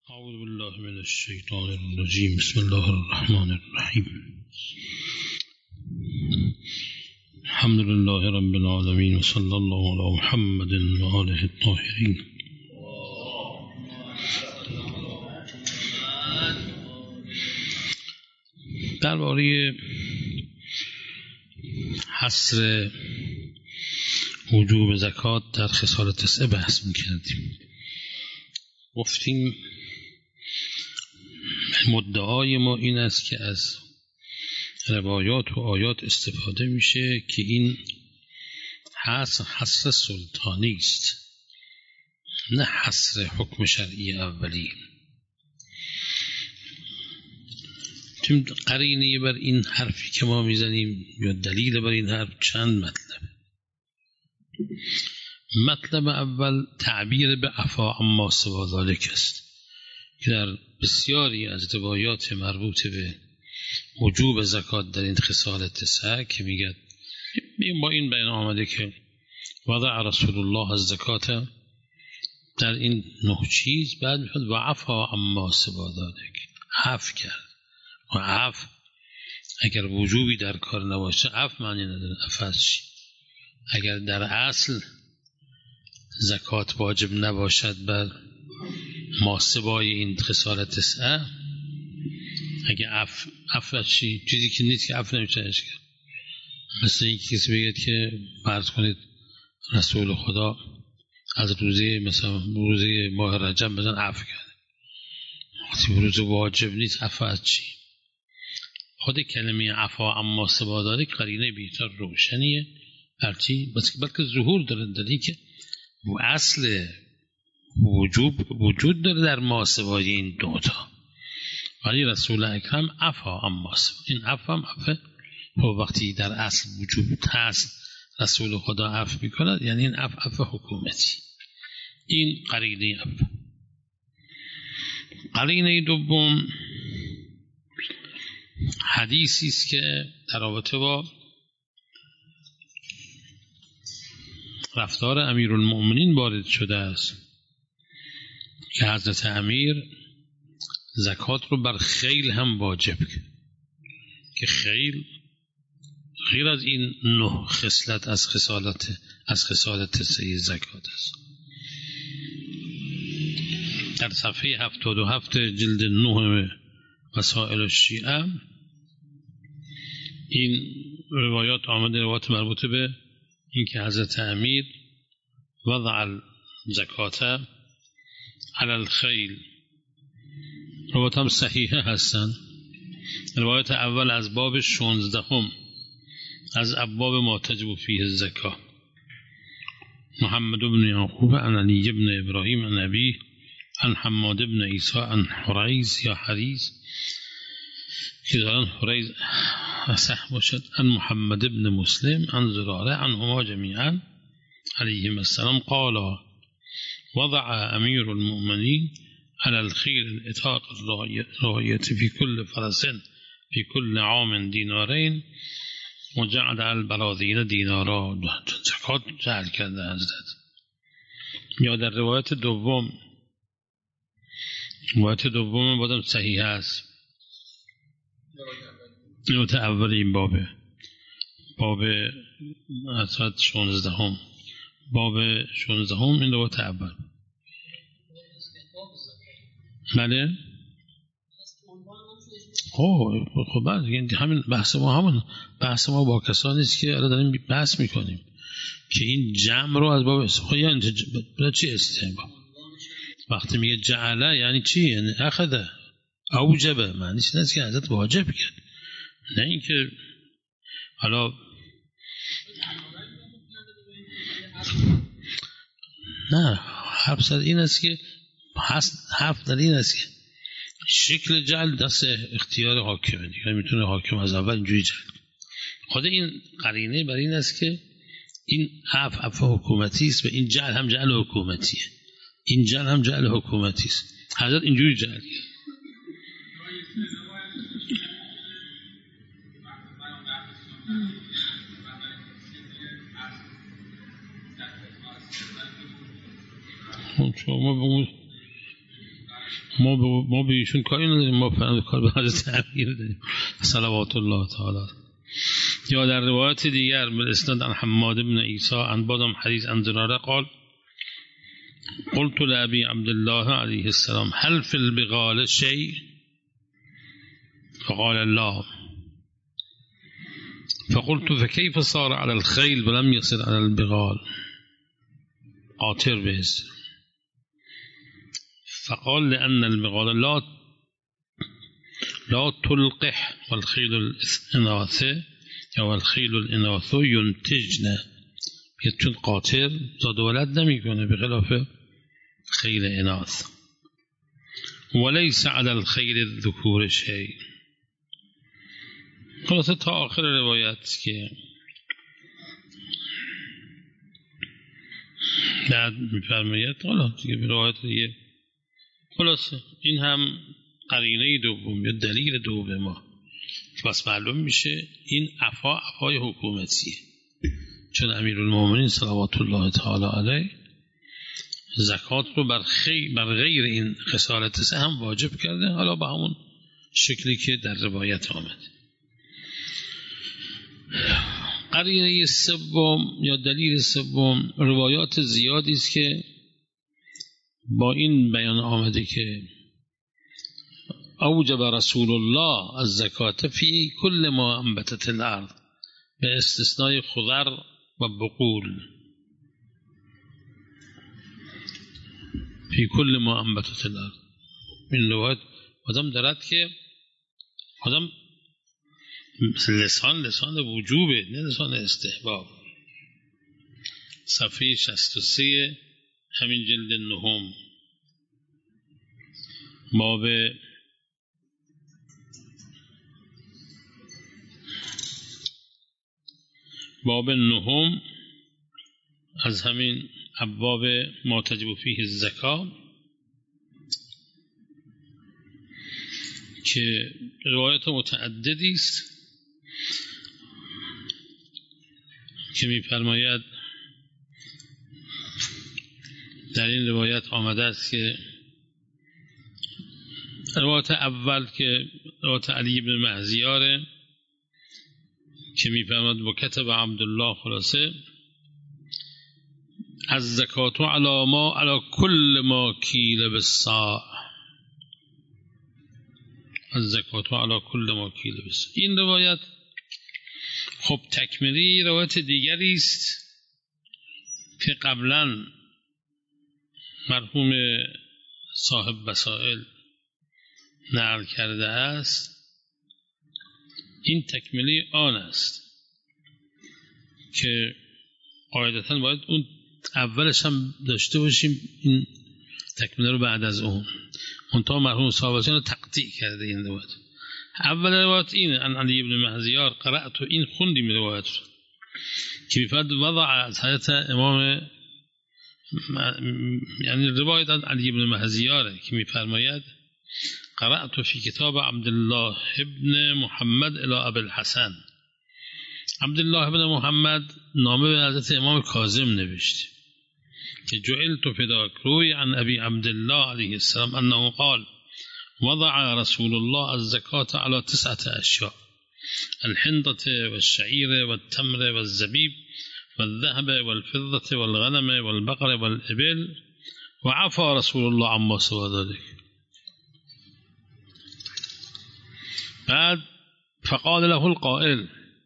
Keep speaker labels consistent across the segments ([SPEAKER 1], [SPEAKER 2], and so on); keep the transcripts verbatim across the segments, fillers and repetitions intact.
[SPEAKER 1] اعوذ بالله من الشیطان الرجیم بسم الله الرحمن الرحیم الحمد لله رب العالمین و صلی الله علی محمد و آله الطاهرین. درباره حصر وجوب زکات در خصال تسعه بحث می‌کردیم. گفتیم مدعای ما این است که از روایات و آیات استفاده میشه که این حصر حصر سلطانی است، نه حصر حکم شرعی اولی. چون قرینه بر این حرفی که ما میزنیم یا دلیل بر این حرف چند مطلب. مطلب اول تعبیر به عفا اما سوا ذالک است که در بسیاری از روایات مربوط به وجوب زکات در این خصال تسعه که میگه با این بیان آمده که وضع رسول الله از زکات در این نه چیز، بعد میفرد و عفا اما سوا ذالک، عفو کرد. و عفو اگر وجوبی در کار نباشه عفو معنی نداره. عفو چی؟ اگر در اصل زکات واجب نباشد بر ماسبای این خصال تسعه، اگه عفو عفو چی؟ چیزی که نیست که عفو نمیشه کرد. مثل این کسی بگید که فرض کنید رسول خدا از روزه مثلا روزه ماه رجب بزن عفو کرده، وقتی روزه واجب نیست عفو از چی؟ خود کلمه عفا اما سوا ذالک قرینه بیشتر روشنیه هرچی، بلکه ظهور داره دلیلی که اصل وجوب وجود داره در ماسوای این دوتا، ولی رسول اکرم عفا اما سوا، این عفا هم عفا وقتی در اصل وجوب هست رسول خدا عفو میکند، یعنی این عفو عفو حکومتی. این قرینه اول. قرینه دوم حدیثی است که در رابطه با رفتار امیرالمؤمنین وارد شده است که حضرت امیر زکات رو بر خیل هم واجب کرد که خیل غیر از این نه خصلت از خصالت از خصالت تسعه زکات است. در صفحه هفتاد و هفت جلد نه مسائل الشیعه این روایات آمده، روایات مربوطه به این که حضرت امیر وضع زکات علی الخیل، روایات هم صحیحه هستن. روایت اول از باب شانزدهم از ابواب ما تجب فیه الزکاه، محمد بن یعقوب عن علی بن ابراهیم عن ابیه عن حماد بن عیسی عن حریز یا حریز که دارن حریز اصح باشد، عن محمد بن مسلم عن زراره عنهما جمیعا علیهم السلام قال وضع امیر المؤمنین على الخيل الاتاق الراية في كل فرس في كل عام دینارین و جعل البراذین دینارا، زکات جعل کرده حضرت. یا در روایت دوم، روایت دوم بودم صحیح است، روایت اول این بابه باب اصد شانزده هم باب شانزده هم این روایت اول. بله خب خب بعد همین بحث ما همون بحث ما با کسانی است که الان داریم بحث میکنیم که این جمع رو از باب خب یعنی چی استنباط وقتی میگه جعله یعنی چی؟ یعنی اخذه اوجبه، معنیش این است که حضرت واجب کرد، نه اینکه حالا نه حرف این است که حرف در این است که شکل جعل دست اختیار حاکمه دیگه، میتونه حاکم از اول اینجوری جعل. خود این قرینه بر این است که این عفو عفو حکومتی است و این جعل هم جعل حکومتیه، این جعل هم جعل حکومتی است. حضرت اینجوری جعل کرد. شما ما ب... ما به ایشون کاری نداریم، ما فقط کار به حضرت امیر داریم صلوات الله تعالی. یا در روایت دیگر بالاسناد عن حماد بن عیسی عن بادم حدیث عن زراره قال قلت لأبي عبد الله عليه السلام هل في البغال شيء فقال لا فقلت فكيف صار على الخيل ولم يصل على البغال قاطر به فقال لأن البغال لا لا تلقح والخيل الإناثة أو الخيل الإناث ينتجن، چون قاطر زاد ولد نمیکنه بخلاف خیل اناث. وليس على الخيل الذكور شيء. خلاصه تا آخر روایت که بعد میفرماید حالا دیگه به روایت دیگه خلاصه این هم قرینه دوم یا دلیل دوم ما بس معلوم میشه این عفا عفای حکومتیه، چون امیرالمومنین صلوات الله تعالی علیه زکات رو بر, خی... بر غیر این خصالت سه هم واجب کرده، حالا به همون شکلی که در روایت آمد. قرینه سوم یا دلیل سوم روایات زیادی است که با این بیان آمده که اوجب رسول الله الزکات فی کل ما انبتت الارض به استثنای خضر و بقول، فی کل ما انبتت الارض. این روایت آدم دارد که آدم لسان لسان وجوبه نه لسان استحباب. صفحه شصت و سه همین جلد نهم باب باب نهم از همین ابواب ما تجب فیه الزکات که روایت متعددی است که می‌فرماید در این روایت آمده است که روایت اول که روایت علی بن مهزیاره که می‌فرماید و کتب عبدالله خلاصه از زکات علی ما علی کل ما کیل بالصاع، از زکات علی کل ما کیل بالصاع. این روایت خب تکمیلی روایت دیگری است که قبلا مرحوم صاحب وسائل نقل کرده است. این تکمیلی آن است که قاعدتاً باید اون اولش هم داشته باشیم، این تکمیلی رو بعد از اون منتها مرحوم صاحب وسائل رو تقطیع کرده. این روایت اول روایت اینه ان علی بن مهزیار قرأت و این خوندیم روایت رو که بفرد وضع از حضرت امام، یعنی روایت از علی بن مهزیاره که میفرماید قرأت فی کتاب عبدالله ابن محمد الی ابی الحسن. عبدالله ابن محمد نامه به حضرت امام کاظم نوشت که جعلت فداک، روی عن ابی عبدالله علیه السلام انه قال وضع رسول الله الزکاة على تسعة اشیاء الحنطة والشعير والتمر والزبيب والذهب والفضة والغنم والبقر والإبل وعفى رسول الله عما سوى ذلك. بعد فقال له القائل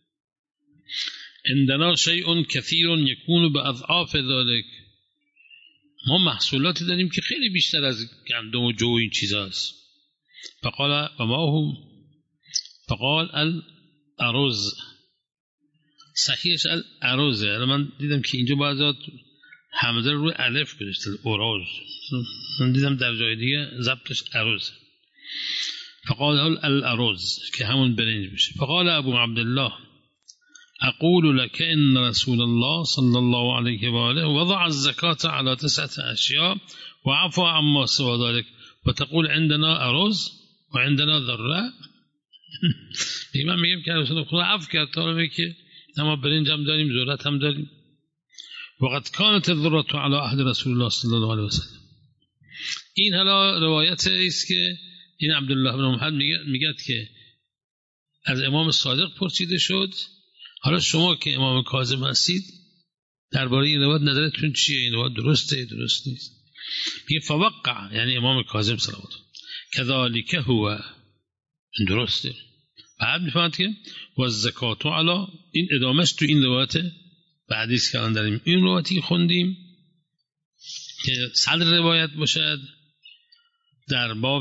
[SPEAKER 1] عندنا شيء كثير يكون بأضعاف ذلك، ما محصولاتی داریم که خیلی بیشتر از گندم و جو این چیزاست. فقال و ما هو؟ فقال الارز، صحیحش الارزه. من دیدم که اینجا بعضات همزه روی الف گذاشته اراز، من دیدم در جای دیگه ضبطش ارز. فقال الارز که همون برنج بشه. فقال ابو عبدالله اقول لك ان رسول الله صلى الله عليه وآله وضع الزكاة على تسعة اشياء وعفى عما سوى ذلك وتقول عندنا ارز وعندنا ذره. من میگم که رسول خدا عفو کرد، طالبه که ما برنج هم داریم، ذرت هم داریم. وقد كانت الذره على عهد رسول الله صلى الله عليه وسلم، این حالا روایت است که این عبدالله بن محمد میگه که از امام صادق پرسیده شد حالا شما که امام کاظم هستید درباره این روایت نظرتون چیه؟ این روایت درسته درست نیست؟ میگه فوقع یعنی امام کاظم صلوات کذالک هو درسته. بعد میفهمد که و زکات علی این ادامهش تو این روایت بعدی است که الان داریم این روایتی خوندیم که صدر روایت باشد در باب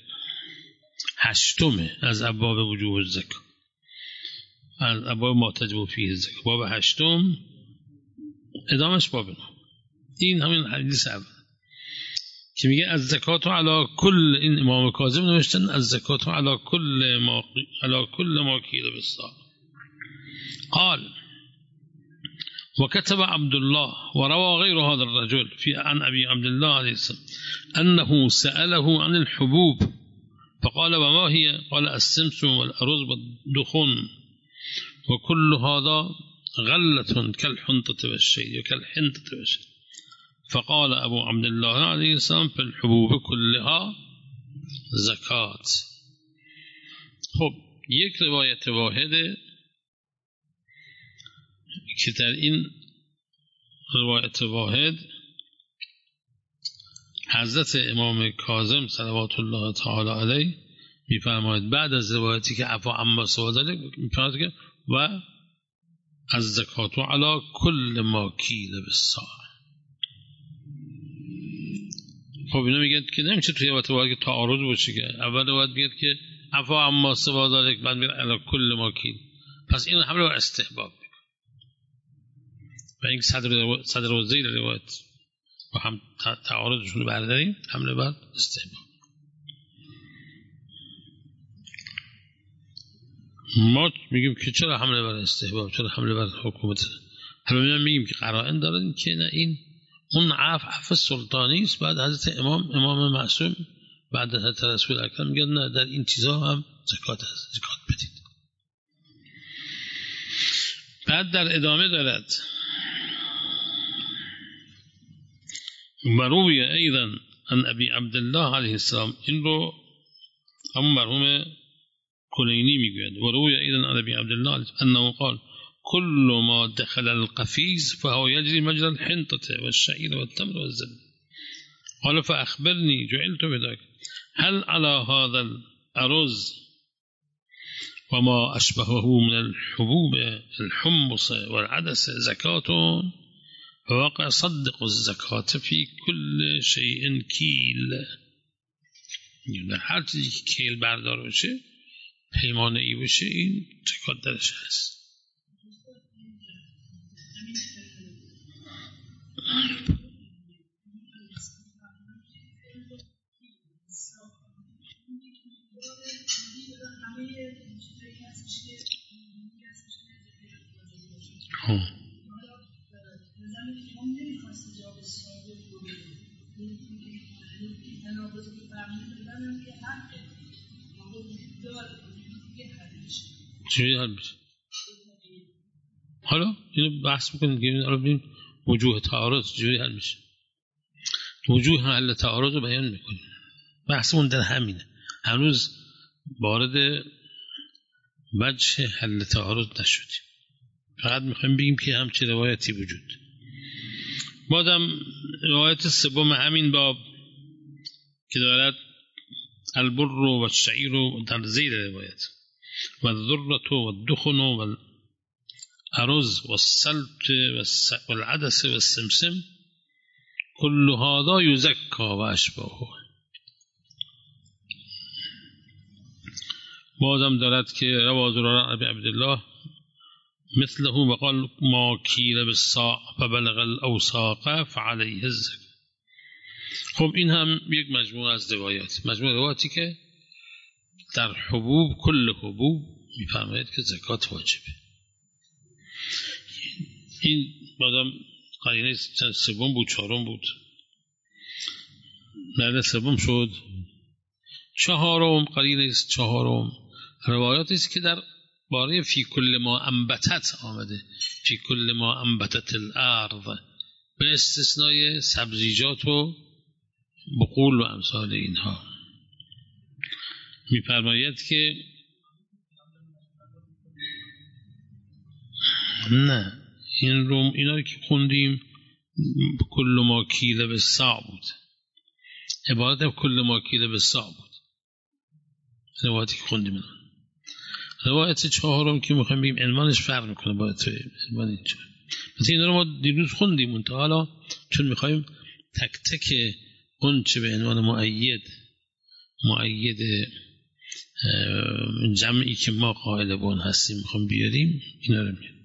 [SPEAKER 1] هشتم از ابواب وجوب الزکات از ابواب ما تجب فیه الزکات باب هشتم ادامهش باب نو این همین حدیث اول که میگه از زکات علی کل این امام کاظم نوشتن از زکات علی کل ما علی کل ما کیل بالصاع قال وكتب عبد الله وروى غير هذا الرجل في عن أبي عبد الله عليه السلام أنه سأله عن الحبوب فقال وما هي؟ قال السمسم والأرز والدخن وكل هذا غلة كالحنطة والشيء وكالحنطة والشيء فقال أبو عبد الله عليه السلام في الحبوب كلها زكاة. خب یک روایت واحده که در این روایت واحد حضرت امام کاظم صلوات الله تعالی علیه میفرماید بعد از روایتی که عفا عما سوا داره میفرماید که و از زکات و علی کل ما کیل بالصاع. خب اینو میگه که نمیشه توی روایت واحد که تعارض باشه که اول روایت میگه که عفا عما سوا داره بعد میگه علی کل ما کیل، پس این حمله بر استحباب و این صدر صدر و زیر روایت با هم تعارضشون رو برداریم حمله بر استحباب. ما میگیم که چرا حمله بر استحباب، چرا حمله بر حکومت؟ حالا میگیم که قرائن دارن که نه این اون عفو عفو سلطانی است. بعد حضرت امام امام معصوم بعد حضرت رسول اکرم میگن نه در این چیزا هم زکات هست، زکات بدید. بعد در ادامه دارد مروی ایضا عن ابی عبدالله علیه السلام، این رو همون مرحوم کلینی میگوید و روی ایضا عن ابی عبدالله انه قال كل ما دخل القفيز فهو يجري مجرى الحنطة والشعير والتمر والزبيب. قال فأخبرني جعلت بذلك هل على هذا الأرز وما أشبهه من الحبوب الحمص والعدس زكاة؟ فواقع صدق الزكاة في كل شيء کیل. هر چیزی که کیل بردار بشه پیمانه ای بشه این زکات درش هست. چجوری حل میشه؟ حالا اینو بحث میکنیم که حالا ببینیم وجوه تعارض چجوری حل میشه. وجوه حل تعارض رو بیان میکنیم. بحثمون در همینه. هنوز وارد وجه حل تعارض نشدیم. فقط میخوایم بگیم که همچه روایتی وجود. بازم روایت سوم همین باب که دارد البر و الشعیر در زیر روایت و الذرة و الدخن و الارز و السلط و العدس و السمسم كل هذا يزكى و اشباهه. بازم دارد که روا زرارة ابی عبدالله مثله وقال ما کیل بالصاع فبلغ الاوساق فعليه الزکات. خب این هم یک مجموعه از روایات، مجموعه روایاتی که در حبوب کل حبوب میفرماید که زکات واجبه. این بازم قرینه سوم بود چهارم بود نه سوم شد چهارم قرینه چهارم روایاتی است که در باره فی کل ما انبتت آمده، فی کل ما انبتت الارض به استثنای سبزیجات و بقول و امثال اینها. می‌فرماید که نه، این رو اینا که خوندیم کل ما کیل به سا بود، عبارت کل ما کیل به سا بود روایتی که خوندیم. روایت چهارم که میخوایم بگیم عنوانش فرق میکنه با عنوان اینجا. مثلا این رو ما دیروز خوندیم اون تا حالا چون میخوایم تک تک اون چه به عنوان مؤید مؤید جمعی که ما قائل به اون هستیم میخوایم بیاریم اینا رو میاریم.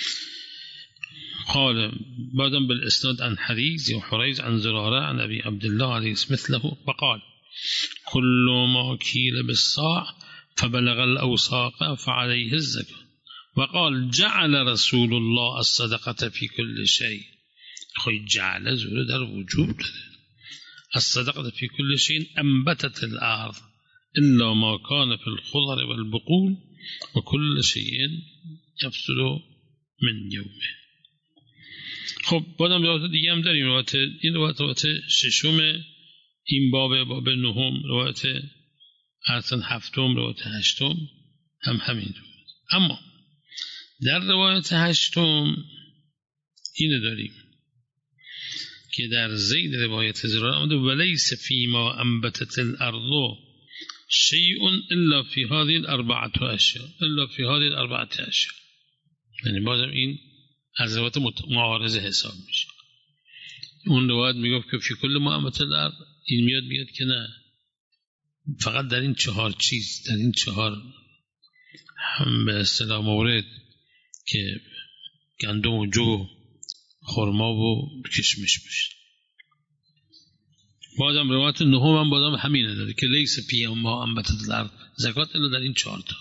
[SPEAKER 1] قال بعدم بالاسناد عن حريز وحريز عن زرارة عن أبي عبد الله عليه مثله وقال كل ما كيل بالصاع فبلغ الأوساق فعليه الزكاة. وقال جعل رسول الله الصدقة في كل شيء. خوي جعل زور در وجوب الصدقة في كل شيء أنبتت الأرض إلا ما كان في الخضر والبقول وكل شيء يفصل من يومه. خب بازم روایت دیگه هم داریم. روایت این روایت روایت ششم این باب باب نهم، روایت اصلا هفتم، روایت هشتم هم همین روایت. اما در روایت هشتم اینو داریم که در زید روایت زرار آمده ولیس فیما انبتت الارض شیء الا فی هذه الاربعه اشیاء الا فی هذه الاربعه اشیاء. یعنی بازم این از روایت معارضه حساب میشه. اون روایت میگفت که فی کل ما انبتت الارض، این میاد میاد که نه، فقط در این چهار چیز، در این چهار هم به اصطلاح مورد که گندم و جو، خرما و کشمش میشه. بازم روایت نهم هم بازم همینه داره که لیس فی ما انبتت الارض زکات الا در این چهار تا.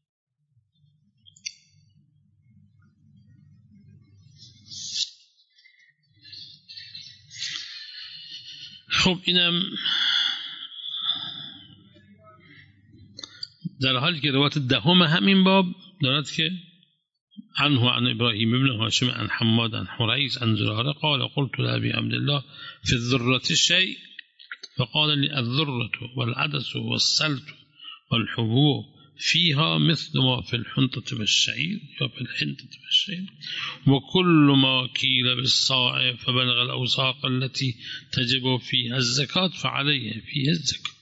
[SPEAKER 1] خب اینم در حالی که روایت دهم همین باب دارد که عنه عن ابراهیم بن هاشم عن حماد عن حريز عن زراره قال قلت لأبي عبد الله في الذرة شيء فقال لي الذرة والعدس والسلت والحبوب فيها مثل ما في الحنطة والشعير وفي الحنطة والشعير وكل ما كيل بالصاع فبلغ الأوساق التي تجب فيها الزكاة فعليه فيها الزكاة.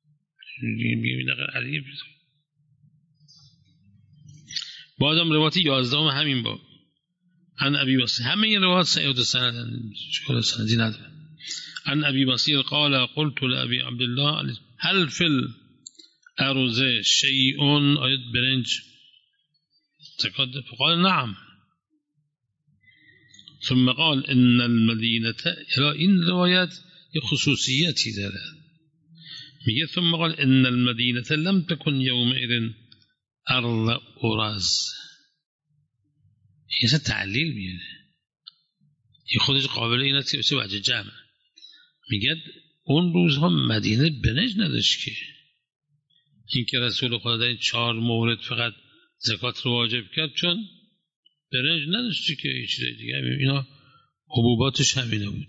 [SPEAKER 1] بعدم روایت یازدهم همین باب عن ابي بصير، همه این روایت سعید سند شکل سندی نداره. عن ابي بصير قال قلت لأبي عبد الله هل في الارز شيء آیت برنج زکات؟ فقال نعم. ثم قال ان المدينة، این روایت یه خصوصیتی داره، میگه ثم قال ان المدينة لم تكن يومئذ ارض اورز. این تعلیل میاره، این خودش قابل این است که بسه وجه جمع. میگه اون روزها مدینه برنج نداشت که این که رسول خدا در این چهار مورد فقط زکات رو واجب کرد چون برنج نداشتی که یه چیز دیگه، اینا حبوباتش همینه بود.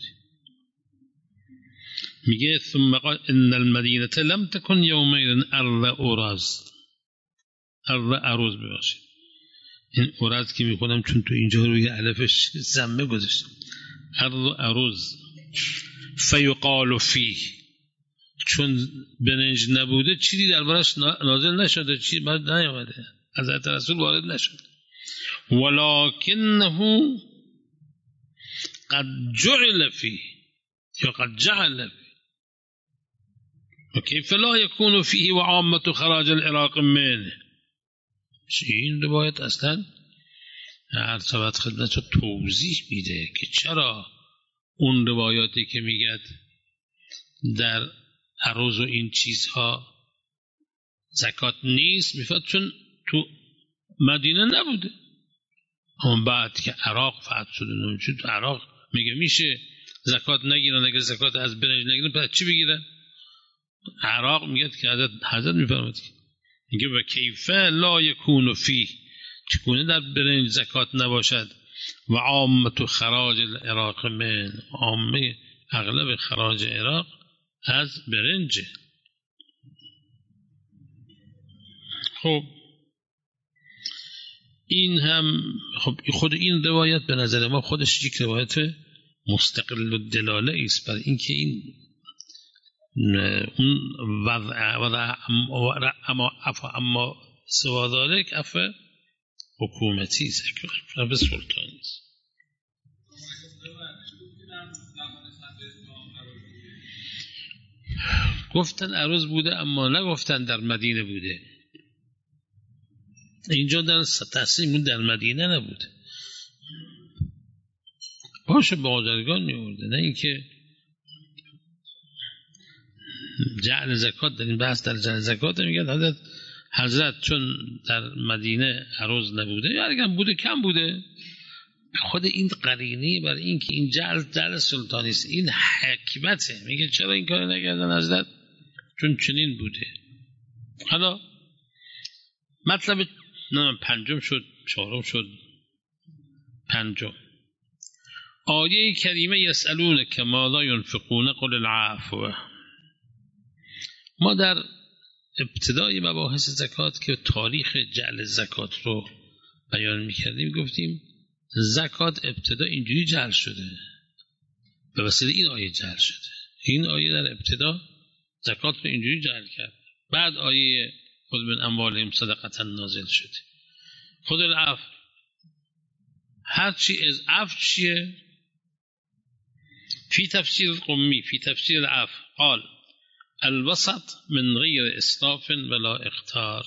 [SPEAKER 1] میگه ثم قال ان المدینه لم تكن یومئذ ارض اورز، ارض اروز بباشید. این اورز که میخونم چون تو اینجا روی الفش ضمه گذاشتم، ارض اروز. فیقال فیه، چون برنج نبوده چیزی دربارش نازل نشده، چیزی بعد نیامده، حضرت رسول وارد نشد. ولکنه قد جعل فیه یا قد جعل فیه وكيف لا يكون فيه وعامة خراج العراق منه. این روایت اصلا هر صفت خدمت رو توضیح میده که چرا اون روایاتی که میگد در عروض و این چیزها زکات نیست، میفاد چون تو مدینه نبوده. اما بعد که عراق فتح شده نمیشه، تو عراق میگه میشه زکات نگیرن، اگر زکات از برنج نگیرن پس چی بگیرن؟ عراق میگه که حضرت حضرت میفرماید میگه و کیف لا یکون فیه، چگونه در برنج زکات نباشد و عامت خراج العراق من، عامه اغلب خراج عراق از برنج. خب این هم خب خود این روایت به نظر ما خودش یک روایت مستقل الدلاله است، برای اینکه این اون وضع وضع اما افا اما سوا ذالک افا حکومتی است، افا سلطانی است. گفتن عروض بوده اما نگفتن در مدینه بوده. اینجا در تصمیم در مدینه نبوده، باشه بازرگان میورده، نه اینکه جعل زکات. در این بحث در جعل زکات میگه حضرت حضرت چون در مدینه عروض نبوده یا اگر بوده کم بوده. خود این قرینه برای این که این جعل جعل سلطانی است، این حکمته. میگه چرا این کار نکردن حضرت؟ چون چنین بوده. حالا مطلب نه پنجم شد، چهارم شد، پنجم آیه کریمه یسألونک ماذا ينفقون قل العفو. ما در ابتدای مباحث زکات که تاریخ جعل زکات رو بیان میکردیم گفتیم زکات ابتدا اینجوری جعل شده، به وسیله این آیه جعل شده. این آیه در ابتدا زکات رو اینجوری جعل کرد، بعد آیه خود من اموالهم صدقه نازل شده. خود العفو هرچی از عفو چیه؟ فی تفسیر قمی فی تفسیر العفو قال الوسط من غیر اسراف ولا اختار.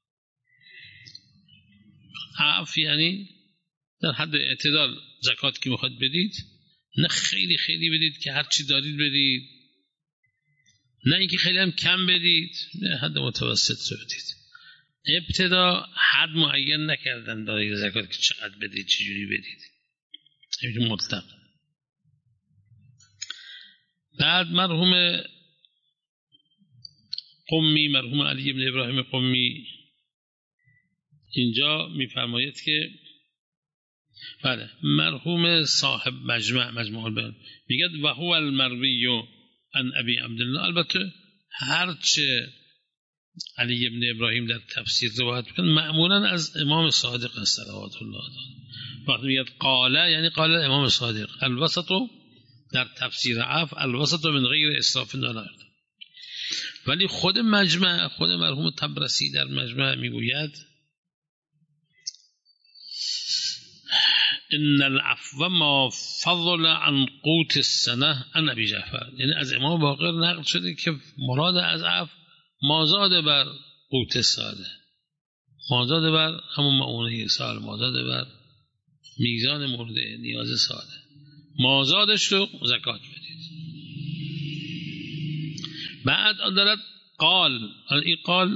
[SPEAKER 1] عفو یعنی در حد اعتدال زکات که میخواد بدید، نه خیلی خیلی بدید که هر چی دارید بدید، نه اینکه خیلی هم کم بدید، نه حد متوسط رو بدید. ابتدا حد معین نکردن دارای زکات که چقدر بدید چجوری بدید، همین مطلق. بعد مرحوم قمی مرحوم علی ابن ابراهیم قمی اینجا میفرماید که بله مرحوم صاحب مجمع مجموع البیان میگه و هو المروی عن ابی عبدالله. البته هرچه علی ابن ابراهیم در تفسیر روایت میکنه معمولا از امام صادق صلوات الله علیه. وقتی میگه قال یعنی قال امام صادق. الوسط در تفسیر عفو الوسط من غیر اسراف دارد. ولی خود مجمع خود مرحوم طبرسی در مجمع میگوید ان العفو ما فضل عن قوت السنه عن ابي جعفر. یعنی از امام باقر نقل شده که مراد از عفو مازاد بر قوت ساله، مازاد بر همون معونه سال، مازاد بر میزان مورد نیاز ساله، مازادش رو زکات بدید. بعد دارد قال، این قال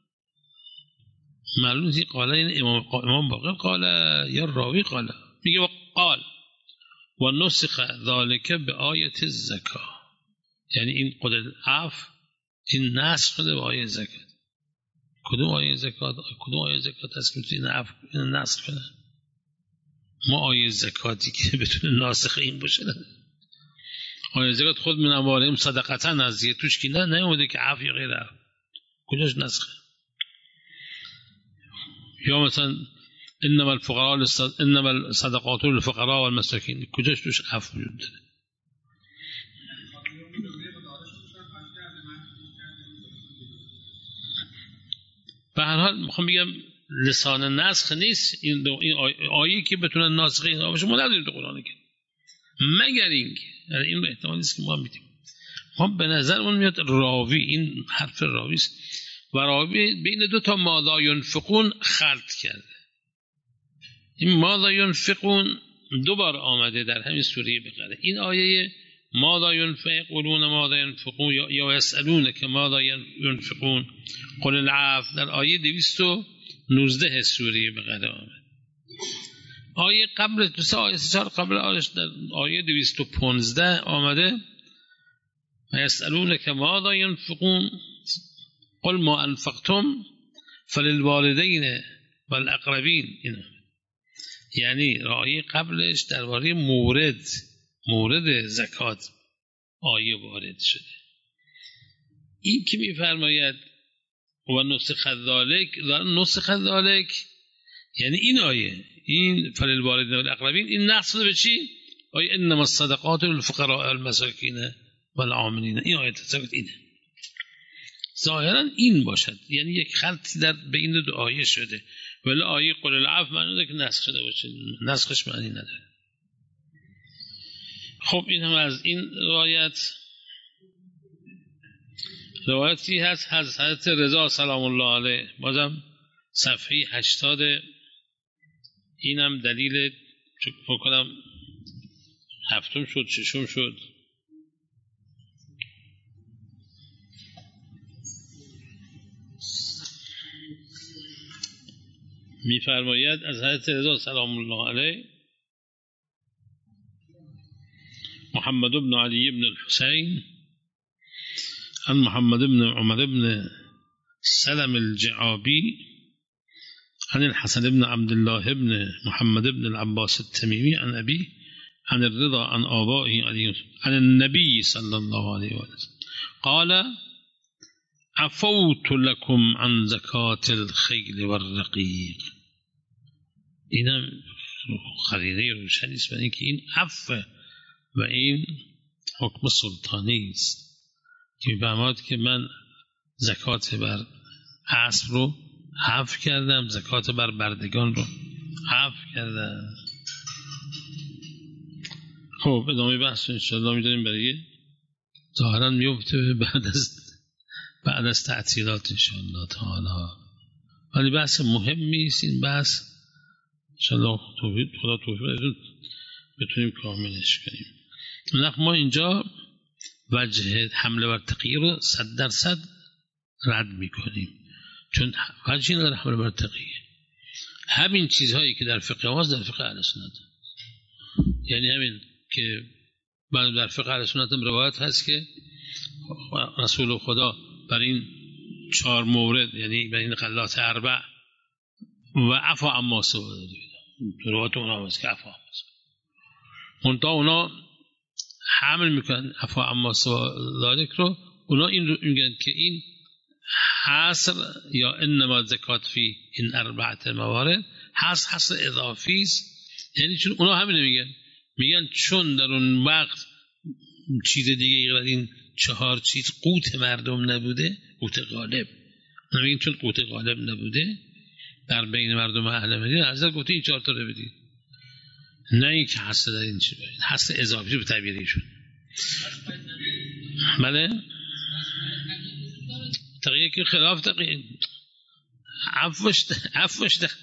[SPEAKER 1] معلوم نیست قال این امام امام باقر قال یا راوی قال. میگه و قال و نسخ ذالک به آیت الزکا. یعنی این قول العفو این نسخ شده به آیه زکات. کدوم آیه زکات؟ کدوم آیه زکات هست که این عفو این نسخ کنه؟ ما آیه زکاتی که بتونه ناسخ این باشه نه. آیه زکات خود من اموالهم صدقه نزدیه توش که نه نیومده که عفو یا غیر عفو، کجاش نسخه؟ یا مثلا انما الفقراء انما الصدقات للفقراء والمساکین، کجاش توش عفو وجود داره؟ به هر حال میخوام بگم لسان نسخ نیست این دو این آیه که بتونه ناسخ این باشه ما نداریم تو قرآن که مگر اینکه یعنی این احتمالی است که ما میدیم. ما به نظرمون میاد راوی این حرف راوی است و راوی بین دو تا ماذا ينفقون خلط کرده. این ماذا ينفقون دو بار آمده در همین سوره بقره. این آیه ماذا ينفقون ماذا ينفقون یا يسألونك ماذا ينفقون قل العفو در آیه دویست و نوزده سوره بقره آمد. آیه قبل دو آیه چهار قبل آیش در آیه دویست و پانزده آمده يسألونك ماذا ينفقون قل ما انفقتم فللوالدین والاقربین. اینا یعنی آیه قبلش درباره مورد مورد زکات آیه وارد شده. این که میفرماید و نسخ ذالک، نسخ ذالک یعنی این آیه، این فللوالدین والاقربین، این نقص به چی؟ آیه انما الصدقات للفقراء والمساکین والعاملین، این آیه تصدیق اینه. ظاهرا این باشد، یعنی یک خلطی در بین دو آیه شده، ولی آیه قل العفو معنی که نسخ شده باشه، نسخش معنی نداره. خب این هم از این روایت. روایتی هست حضرت رضا سلام الله علیه، بازم صفحه هشتاد، اینم دلیل بکنم هفتم شد ششم شد. میفرماید از حضرت رضا سلام الله علیه محمد بن علی بن الحسین عن محمد بن عمر بن سلم الجعابي عن الحسن بن عبد الله بن محمد بن العباس التميمي عن أبيه عن الرضا عن آبائه عليه عن النبي صلى الله عليه وسلم قال عفوت لكم عن زكاة الخيل والرقيق. اینم خریده روشنی است، برای اینکه این عفو و این حکم سلطانی است که می‌فرماید که من زکات بر اسب رو عفو کردم، زکات بر بردگان رو عفو کردم. خب ادامه بحث ان شاء الله می‌داریم، برای ظاهرا میفته بعد از بعد از تعطیلات ان شاء الله تعالی، ولی بحث مهمی است این بحث، ان شاء الله توفیق خدا توفیق بتونیم کاملش کنیم. نخ ما اینجا وجه حمله بر تقیه رو صد درصد رد میکنیم، چون وجهی نداره حمله بر تقیه. همین چیزهایی که در فقه ماست در فقه اهل سنت، یعنی همین که در فقه اهل سنت هم روایت هست که رسول خدا بر این چهار مورد، یعنی بر این غلات اربع و عفا عما سوا داده، روایت اونا هست که عفا عما سوا، منتها اونا حمل میکنن عفا عما سوا ذالک رو، اونا این رو میگن که این حصر یا انما زکات فی این اربعه موارد حصر حصر اضافی است، یعنی چون اونا همین میگن، میگن چون در اون وقت چیز دیگه غیر این چهار چیز قوت مردم نبوده، قوت غالب، میگن چون قوت غالب نبوده در بین مردم اهل مدینه، حضرت گفته این چهار تا رو بدید، نه این که حصر در این چیز باید، حصر اضافی به تعبیر ایشون. بله تقیه که خلاف تقیه عفوش عفوش ده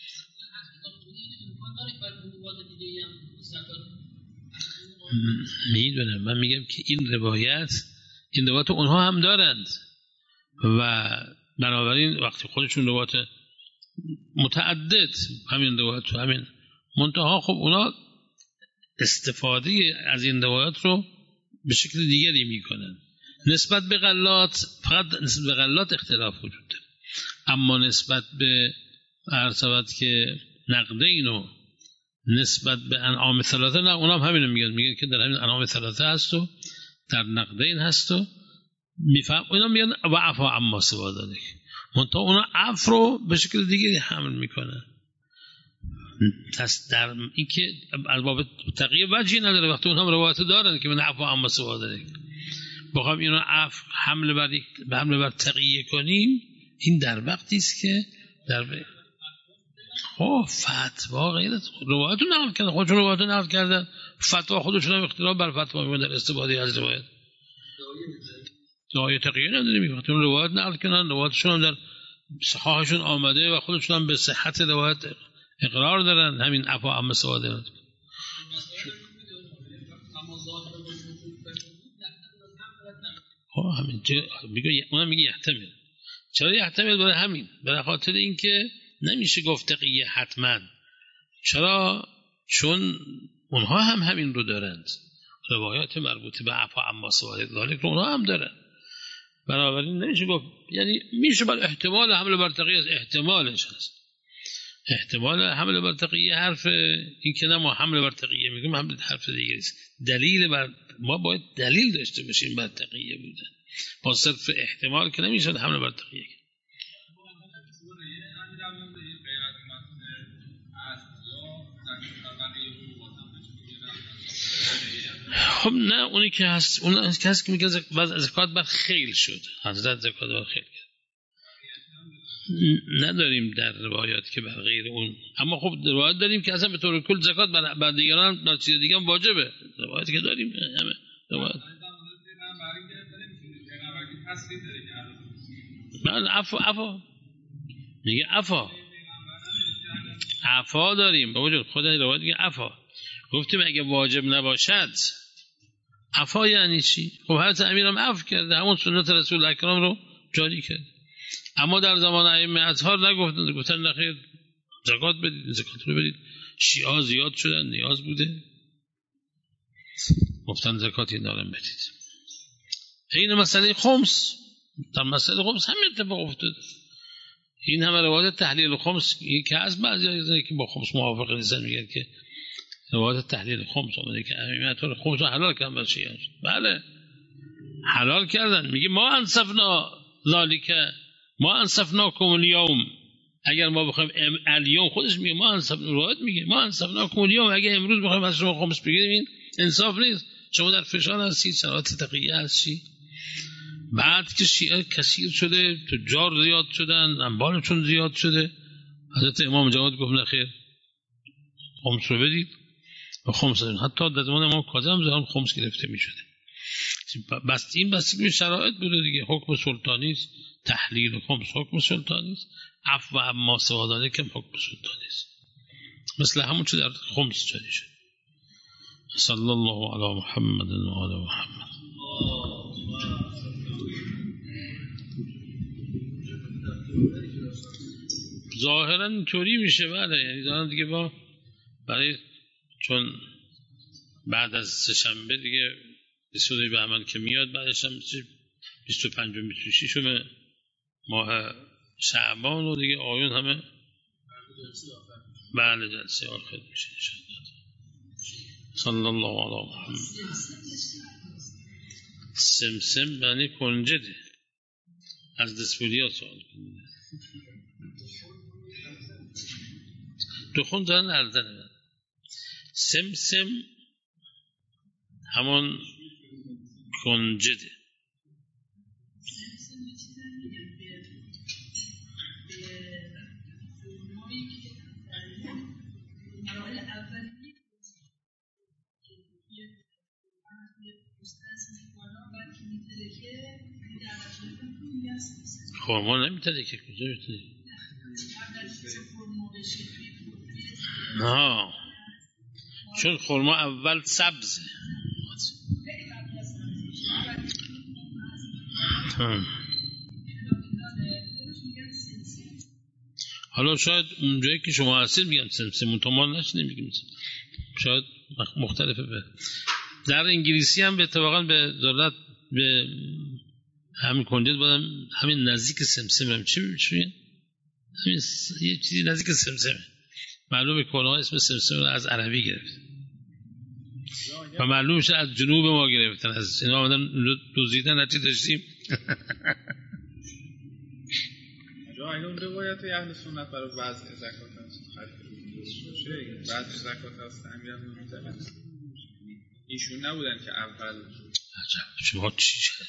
[SPEAKER 1] میدونم، من میگم که این روایت این روایت اونها هم دارند و بنابراین وقتی خودشون روایت متعدد همین روایت و همین منتها، خب اونا استفاده از این روایت رو به شکل دیگری میکنن. نسبت به غلات فقط نسبت به غلات اختلاف وجود داره، اما نسبت به ارتباط که نقدین و نسبت به انعام ثلاثه، نه اونا هم همینو میگن، میگن که در همین انعام ثلاثه هست و در نقدین هست و میفهم، اونا میگن و عفا عما سوا ذالک، منتها اونا عفو رو به شکل دیگری حمل میکنن. پس در این که الباب تقیه وجهی نداره وقتی اونها روایت دارن که من عفا عما سوا ذالک بخوام اینو عفو حمله بر به حمله بر تقیه کنیم، این در وقتی است که در خب فتوا غیر روایت رو نقل کردن، خودشون روایت رو نقل کردن، فتوا خودشون هم اختلاف بر فتوا می‌کنن در استفاده از روایت. دعای تقیه نداریم، وقتی روایت نقل کردن، روایتشون هم در صحاحشون آمده و خودشون هم به صحت روایت اقرار دارن، همین عفا عما سوا ذالک. خب همین میگه، اونم میگه یحتمل. چرا یحتمل؟ برای همین، برای خاطر اینکه نمیشه گفت تقیه حتما. چرا؟ چون اونها هم همین رو دارند، روایات مربوطه به عفا عما سوا ذالک رو اونها هم دارن، بنابراین نمیشه گفت، یعنی میشه بر احتمال حمله بر تقیه، احتمالش هست، احتمال حمله بر تقیه حرف این که نه ما حمله بر تقیه میگیم، حمله حرف دیگه است. دلیل بر ما باید دلیل داشته باشیم بر تقیه بودن، با صرف احتمال که نمیشه حمله بر تقیه. خب نه اونی که هست، اون کسی که میگه زکات بر خیل شد، حضرت زکات بر خیل کرد، نداریم در روایات که بر غیر اون. اما خب روایات داریم که اصلا به طور کل زکات بر, بر دیگران بر چیز دیگه هم واجبه. روایاتی که داریم همه روایات. من عفو عفو میگه عفو عفو داریم با وجود خود روایت میگه عفو. گفتیم اگه واجب نباشد عفو یعنی چی؟ خب حضرت امیرم عفو کرده، همون سنت رسول اکرام رو جاری کرد. اما در زمان ائمه اطهار نگفتن، گفتن نخیر زکات بدید، زکات رو بدید. شیعه زیاد شدن، نیاز بوده، گفتن زکاتی دارن بدید. این مسئله خمس، در مسئله خمس همین اتفاق افتاد. این همه روایت تحلیل خمس که از بعضی که با خمس موافق نیستن میگن که روایت تحلیل خمس اومده که ائمه اطهار خمس رو حلال کردن برای شیعه. بله حلال کردن. میگه ما انصفنا ذالک ما انصفناکم الیوم، اگر ما بخوایم الیوم، خودش میگه ما انصفنا، روایت میگه ما انصفناکم الیوم، اگر امروز بخوایم از شما خمس بگیریم این انصاف نیست، شما در فشار هستید، شرایط تقیه هستی. بعد که شیعه کثیر شده، تجار زیاد شدن، اموالشون زیاد شده، حضرت امام جواد گفت نخیر خمس رو بدید و خمس دادن. حتی در زمان امام کاظم زمان خمس گرفته می شده. بس این بس این شرایط بوده دیگه. حکم سلطانی است، تحلیل خمس حکم سلطانی است، عفو اما سوادانه کم حکم سلطانی است، مثل همون چه در خمس جاری شد. صلی الله علی محمد و آل محمد. ظاهرا اینطوری میشه. بله یعنی دارن دیگه با برای چون بعد از سه‌شنبه دیگه بیست و دو بهمن که میاد، بعدش هم بیست و پنج و بیست و شش ماه شعبان و دیگه آیون همه بله جلسه آخر میشه انشاءالله. صلی الله علی محمد. سمسم معنی کنجده، از دسپولیا سوال کنید. دخون دارن اردنه. سمسم همون کنجده. خورما نمیتده که کجا میتده؟ نه چون خورما اول سبزه. حالا شاید اونجایی که شما هستید میگن سمسم، اون ما نشنه میگیم شاید مختلفه. به در انگلیسی هم به اتفاقا به دولت به همین کنجد بودم، همین نزدیک سمسم هم چی میشوین؟ همین یه چیزی نزدیک سمسمه. معلومه که اونها اسم سمسم رو از عربی گرفت و معلوم شد از جنوب ما گرفتن، از اینا آمدن دوزیدن هرچی داشتیم.
[SPEAKER 2] جا اگه اون روایت اهل سنت برای وضع زکات هست وضع زکات هست امیر نمیزنن ایشون نبودن که اول.
[SPEAKER 1] عجب شما چی شد؟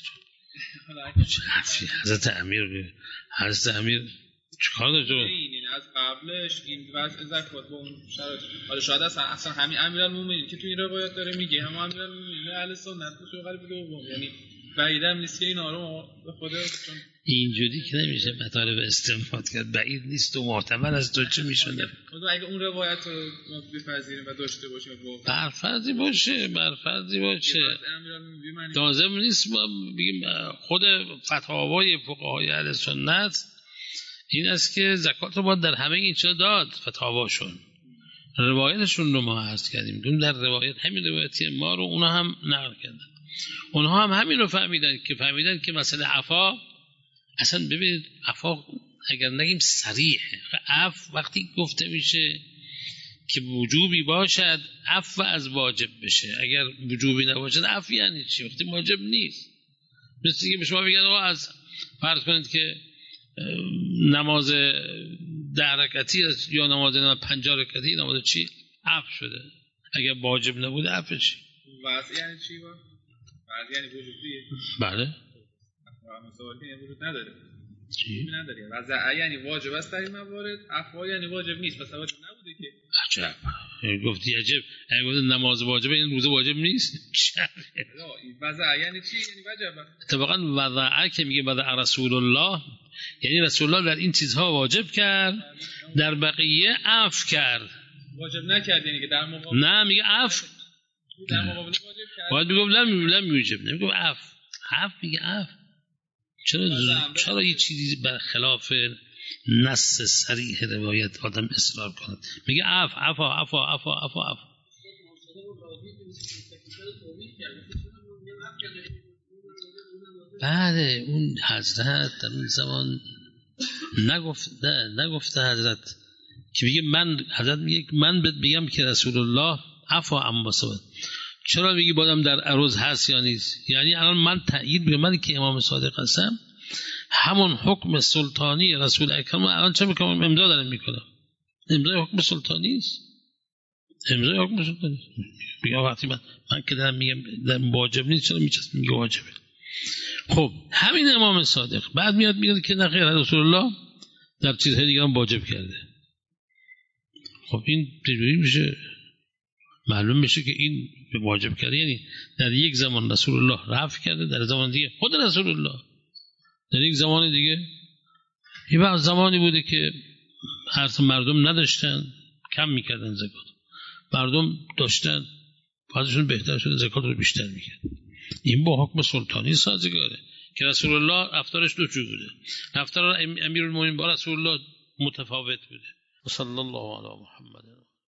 [SPEAKER 1] حضرت امیر حضرت امیر چیکار داشت؟
[SPEAKER 2] این از قبلش این وضع زکات با اون شرایط، حالا شاید اصلا همین امیرالمومنین که تو این روایت داره میگه هم امیرالمومنین اهل سنت تو قلب دوم، یعنی بعیدم نیست که اینا رو به خدا
[SPEAKER 1] اینجوری که نمیشه مطالب استنباط کرد، بعید نیست و محتمل است. تو چه میشونه
[SPEAKER 2] اگه اون روایت رو ما بپذیریم و داشته باشیم
[SPEAKER 1] برفرضی باشه برفرضی باشه لازم نیست ما بگیم. خود فتاوای فقهای اهل سنت این است که زکات رو باید در همه این چیزا داد. فتاواشون روایتشون رو ما عرض کردیم، دون در روایت همین روایتی ما رو اونا هم نقل کردن. اونها هم همین رو فهمیدن که فهمیدن که مسئله عفا اصلا ببینید عفا اگر نگیم صریح عفو وقتی گفته میشه که وجوبی باشد عفو از واجب بشه. اگر وجوبی نباشد عفو یعنی چی؟ وقتی واجب نیست. مثل که به شما بگن آقا از فرض کنید که نماز ده رکعتی یا نماز پنجاه رکعتی نماز چی عفو شده، اگر واجب نبوده عفو چی؟
[SPEAKER 2] واسه یعنی چی با؟ واسه یعنی وجودیه.
[SPEAKER 1] بله.
[SPEAKER 2] مسائل که وجود نداره.
[SPEAKER 1] چی؟
[SPEAKER 2] نداره. واسه یعنی واجب است در این موارد، عفو یعنی واجب نیست، پس واجب نبوده که.
[SPEAKER 1] عجب. گفتی عجب. اگه گفتی نماز واجبه این روزه واجب نیست.
[SPEAKER 2] لا واسه یعنی چی؟ یعنی واجبه.
[SPEAKER 1] اتفاقا وضع که میگه وضع رسول الله یعنی رسول الله در این چیزها واجب کرد، در بقیه عفو کرد.
[SPEAKER 2] واجب نکرد یعنی که در مقابل
[SPEAKER 1] نه میگه عفو
[SPEAKER 2] در مقابل واجب کرد.
[SPEAKER 1] باید میگم لم لم یوجب، نمیگم عفو. عفو میگه عفو. چرا چرا یه چیزی برخلاف نص صریح روایت آدم اصرار کنه؟ میگه عفو عفو عفو عفو عفو عفو. بعد اون حضرت در اون زمان نگفت نه نگفته حضرت که میگه من حضرت میگه من بهت بگم که رسول الله عفو عما سبق. چرا میگی بادم در عروض هست یا نیست؟ یعنی الان من تأیید به من که امام صادق هستم همون حکم سلطانی رسول اکرم الان چه میکنم؟ امضا دارم میکنم. امضای حکم سلطانی است. امضای حکم سلطانی است. میگم وقتی من من که دارم میگم واجب نیست چرا میچسبم میگه واجبه؟ خب همین امام صادق بعد میاد میگه که نه خیر رسول الله در چیزهای دیگه هم واجب کرده. خب این چجوری میشه؟ معلوم میشه که این واجب کرده یعنی در یک زمان رسول الله رفع کرده، در زمان دیگه خود رسول الله در یک زمان دیگه یه بعض زمانی بوده که هر مردم نداشتن کم میکردن زکات، مردم داشتن بعضشون بهتر شده زکات رو بیشتر میکرد. این با حکم سلطانی سازگاره که رسول الله رفتارش دو جور بوده. رفتار امیرالمومنین با رسول الله متفاوت بوده. صلی الله علی محمد.